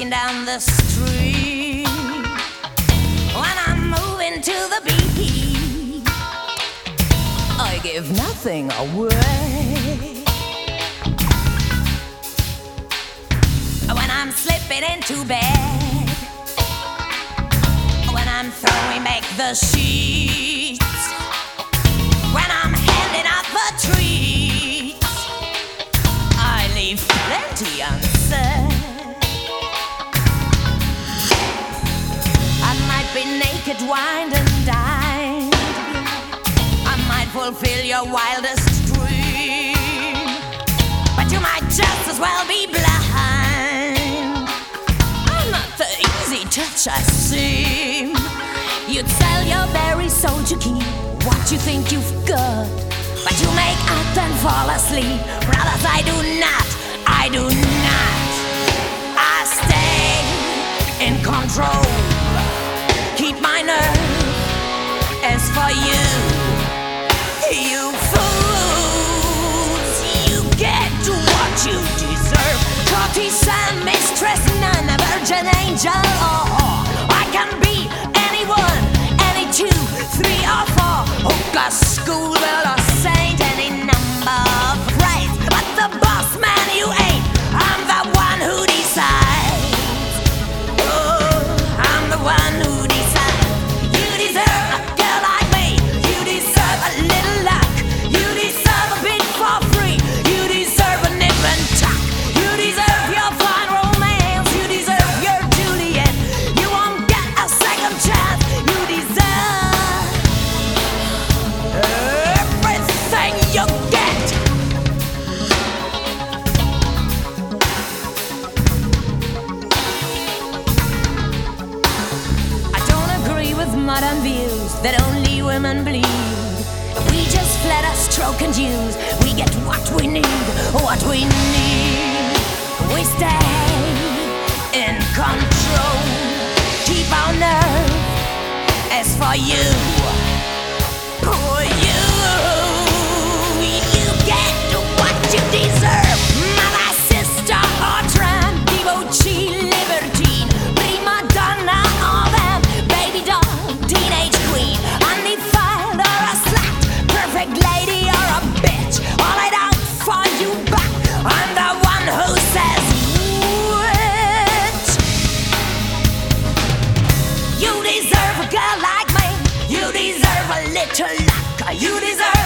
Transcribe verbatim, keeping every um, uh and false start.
walking down the street, when I'm moving to the beat, I give nothing away. When I'm slipping into bed, when I'm throwing back the sheets, when I'm handing out the treats, I leave plenty unsaid. I might be naked, wined and dined, I might fulfill your wildest dream, but you might just as well be blind. I'm not the easy touch I seem. You'd sell your very soul to keep what you think you've got, but you make out and fall asleep. Brothers, I do not, I do not. I stay in control, keep my nerve. As for you, you fools, you get what you deserve. Courtesan, mistress, none, a virgin angel or whore. I can be anyone, any two, three or four. Hooker, schoolgirl or saint, any number of grades. But the boss man you ain't, I'm the one who decides. Oh, I'm the one who decides. You deserve a girl like me. You deserve a little luck. You deserve a bit for free. You deserve a nip and tuck. You deserve your fine romance. You deserve your Juliet. You won't get a second chance. You deserve everything you get. I don't agree with modern views that only women bleed. We just let us stroke and use. We get what we need, what we need. We stay in control, keep our nerve. As for you, poor you, you get what you deserve. Mother, sister, or tramp, debauchee, libertine, prima donna, or them, baby doll, teenage queen, undefiled or a slut, perfect lady or a bitch, all it out for you back. I'm the one who says which. You deserve a girl like me. You deserve a little luck. You deserve